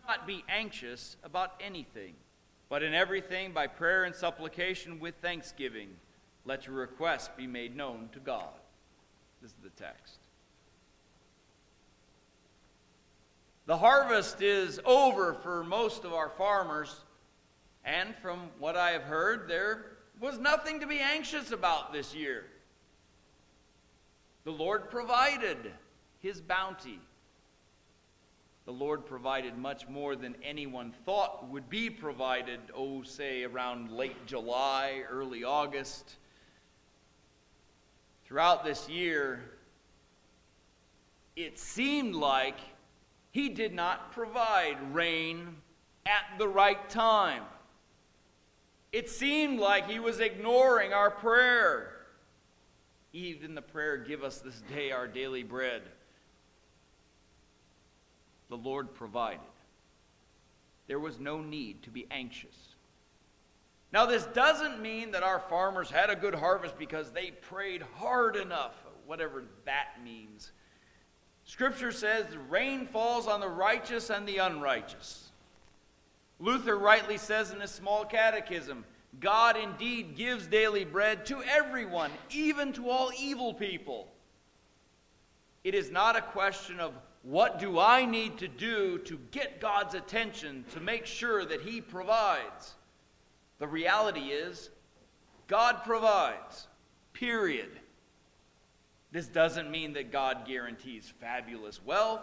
not be anxious about anything, but in everything by prayer and supplication with thanksgiving, let your requests be made known to God. This is the text. The harvest is over for most of our farmers, and from what I have heard, there was nothing to be anxious about this year. The Lord provided his bounty. The Lord provided much more than anyone thought would be provided, say around late July, early August. Throughout this year, it seemed like he did not provide rain at the right time. It seemed like he was ignoring our prayer. Even the prayer, "Give us this day our daily bread." The Lord provided. There was no need to be anxious. Now, this doesn't mean that our farmers had a good harvest because they prayed hard enough, whatever that means. Scripture says the rain falls on the righteous and the unrighteous. Luther rightly says in his small catechism, God indeed gives daily bread to everyone, even to all evil people. It is not a question of what do I need to do to get God's attention to make sure that he provides. The reality is, God provides, period. This doesn't mean that God guarantees fabulous wealth.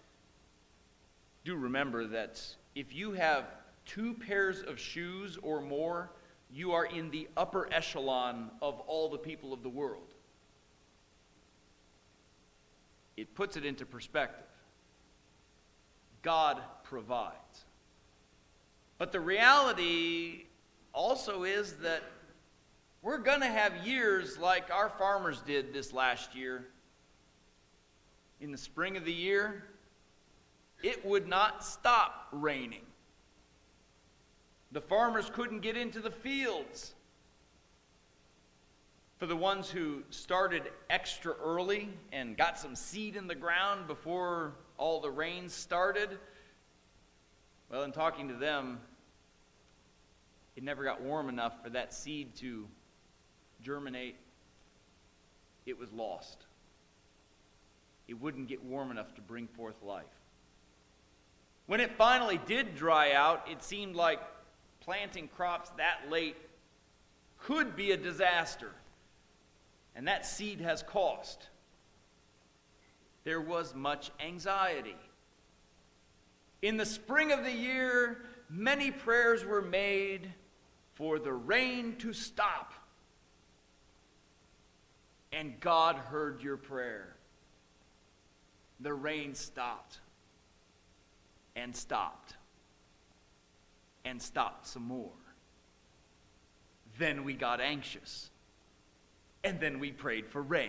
Do remember that if you have 2 pairs of shoes or more, you are in the upper echelon of all the people of the world. It puts it into perspective. God provides. But the reality also is that we're going to have years like our farmers did this last year. In the spring of the year, it would not stop raining. The farmers couldn't get into the fields. For the ones who started extra early and got some seed in the ground before all the rain started, well, in talking to them, it never got warm enough for that seed to germinate. It was lost. It wouldn't get warm enough to bring forth life. When it finally did dry out, it seemed like planting crops that late could be a disaster. And that seed has cost. There was much anxiety. In the spring of the year, many prayers were made for the rain to stop. And God heard your prayer. The rain stopped. And stopped. And stopped some more. Then we got anxious. And then we prayed for rain.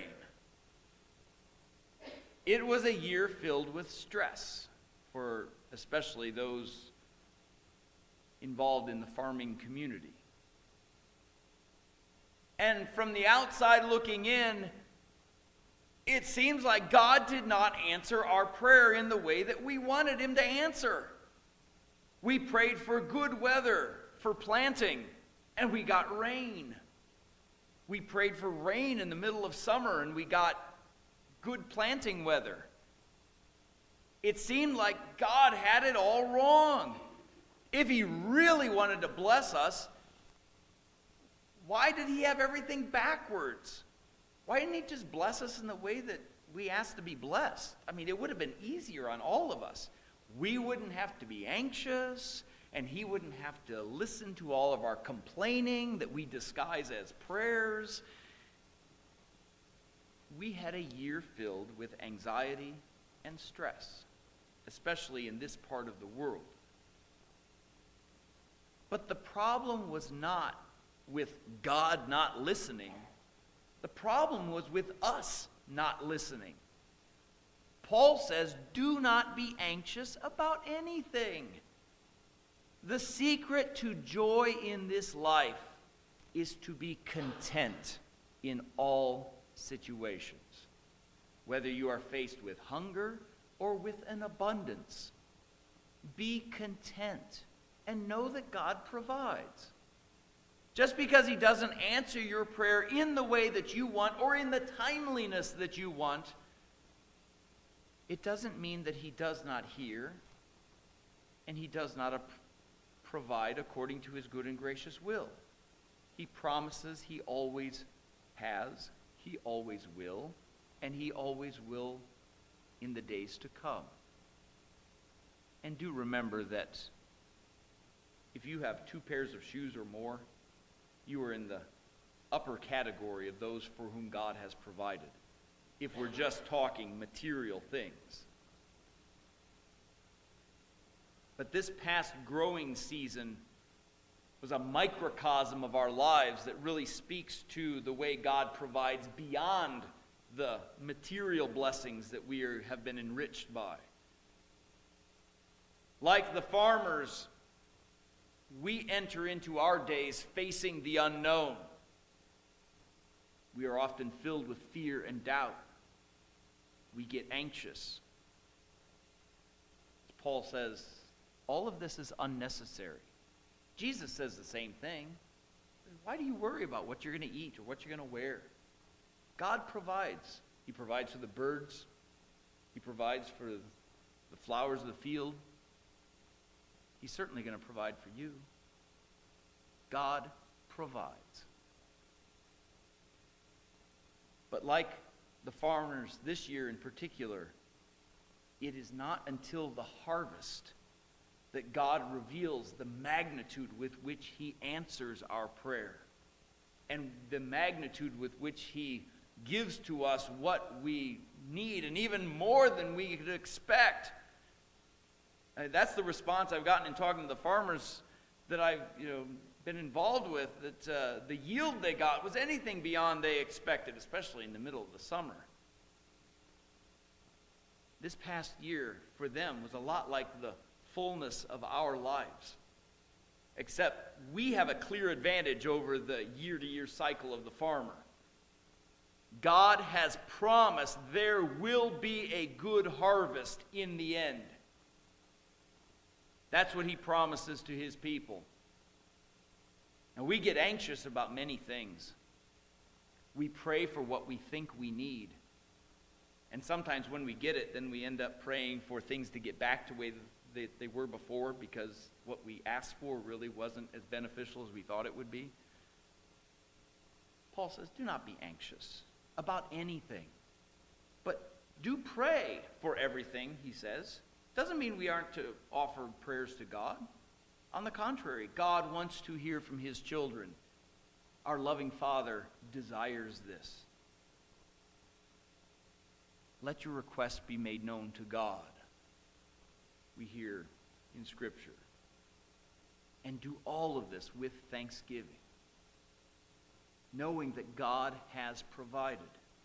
It was a year filled with stress for especially those involved in the farming community. And from the outside looking in, it seems like God did not answer our prayer in the way that we wanted him to answer. We prayed for good weather for planting, and we got rain. We prayed for rain in the middle of summer, and we got good planting weather. It seemed like God had it all wrong. If he really wanted to bless us, why did he have everything backwards? Why didn't he just bless us in the way that we asked to be blessed? I mean, it would have been easier on all of us. We wouldn't have to be anxious, and he wouldn't have to listen to all of our complaining that we disguise as prayers. We had a year filled with anxiety and stress, especially in this part of the world. But the problem was not with God not listening. The problem was with us not listening. Paul says, do not be anxious about anything. The secret to joy in this life is to be content in all situations, whether you are faced with hunger or with an abundance. be content and know that God provides. Just because he doesn't answer your prayer in the way that you want or in the timeliness that you want, it doesn't mean that he does not hear and he does not provide according to his good and gracious will. He promises he always has, he always will, and he always will in the days to come. And do remember that if you have 2 pairs of shoes or more, you are in the upper category of those for whom God has provided, if we're just talking material things. But this past growing season was a microcosm of our lives that really speaks to the way God provides beyond the material blessings that we have been enriched by. Like the farmers, we enter into our days facing the unknown. We are often filled with fear and doubt. We get anxious. As Paul says, all of this is unnecessary. Jesus says the same thing. Why do you worry about what you're going to eat or what you're going to wear? God provides. He provides for the birds. He provides for the flowers of the field. He's certainly going to provide for you. God provides. But like the farmers this year in particular, it is not until the harvest that God reveals the magnitude with which he answers our prayer and the magnitude with which he gives to us what we need, and even more than we could expect. That's the response I've gotten in talking to the farmers that I've been involved with, that the yield they got was anything beyond they expected, especially in the middle of the summer. This past year for them was a lot like the fullness of our lives, except we have a clear advantage over the year-to-year cycle of the farmer. God has promised there will be a good harvest in the end. That's what he promises to his people. And we get anxious about many things. We pray for what we think we need. And sometimes when we get it, then we end up praying for things to get back to the way they were before, because what we asked for really wasn't as beneficial as we thought it would be. Paul says, do not be anxious about anything, but do pray for everything, he says. Doesn't mean we aren't to offer prayers to God. On the contrary, God wants to hear from his children. Our loving Father desires this. Let your requests be made known to God, we hear in Scripture. And do all of this with thanksgiving, knowing that God has provided.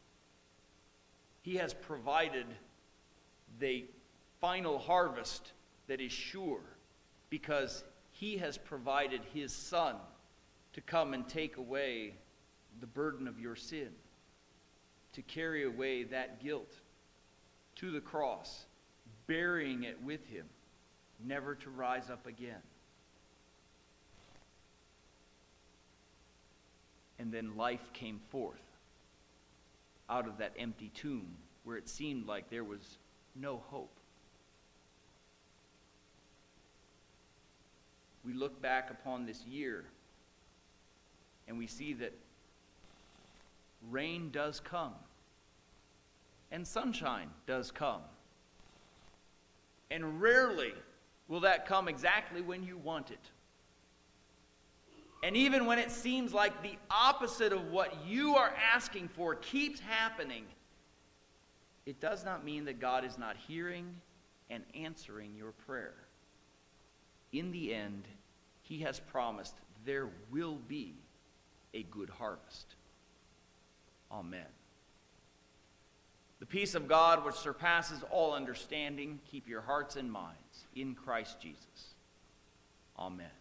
He has provided the final harvest that is sure, because he has provided his Son to come and take away the burden of your sin, to carry away that guilt to the cross, burying it with him, never to rise up again. And then life came forth out of that empty tomb where it seemed like there was no hope. We look back upon this year and we see that rain does come and sunshine does come. And rarely will that come exactly when you want it. And even when it seems like the opposite of what you are asking for keeps happening, it does not mean that God is not hearing and answering your prayer. In the end, he has promised there will be a good harvest. Amen. The peace of God, which surpasses all understanding, keep your hearts and minds in Christ Jesus. Amen.